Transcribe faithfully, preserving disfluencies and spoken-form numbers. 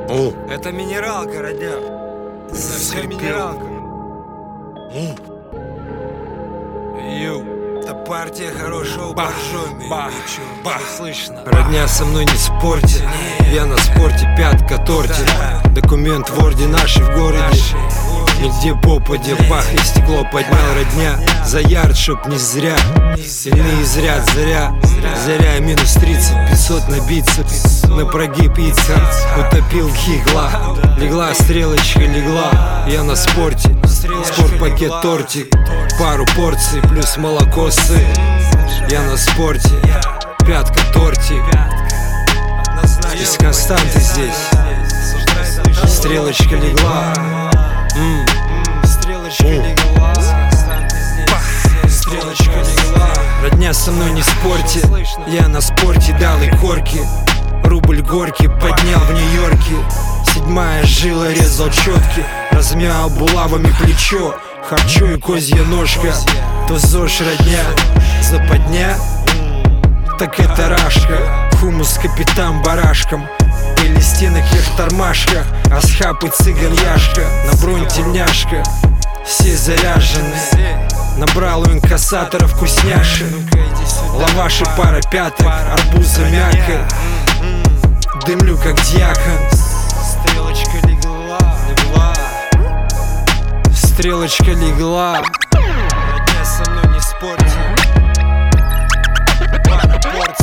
О. Это минералка, родня. Совсем минералка. Ю. Это партия хорошего боржоми. Бах, бах, слышно. Родня, со мной не спорьте. Я на спорте, пятка тортит. Документ в орде нашей в городе. Нигде попадя, бах, и стекло поднял. Родня, за ярд, чтоб не зря. Сильные зря, заря. Заря минус тридцать, пятьсот на бицепс. На прогиб яйца утопил гигла. Легла стрелочка, легла. Я на спорте, спорт-пакет тортик. Пару порций плюс молоко, сыр. Я на спорте, пятка тортик. Из константы здесь. Стрелочка легла. М. Стрелочка легла. Стрелочка легла. Родня, со мной не спорьте. Я на спорте дал и корки. Рубль горки поднял в Нью-Йорке. Седьмая жила, резал четки. Размял булавами плечо. Харчо и козья ножка. То ЗОЖ, родня, западня. Так это рашка. Хумус капитан барашком. Пыли стенок вверх тормашках. Асхаб и цыган яшка. На бронь тельняшка. Все заряжены. Набрал у инкассаторов вкусняшек. Лаваши пара пяток. Арбуза мякоть. Дымлю как дьякон. Стрелочка легла. Легла. Стрелочка легла. Родня, со мной не спорьте. Пара порций.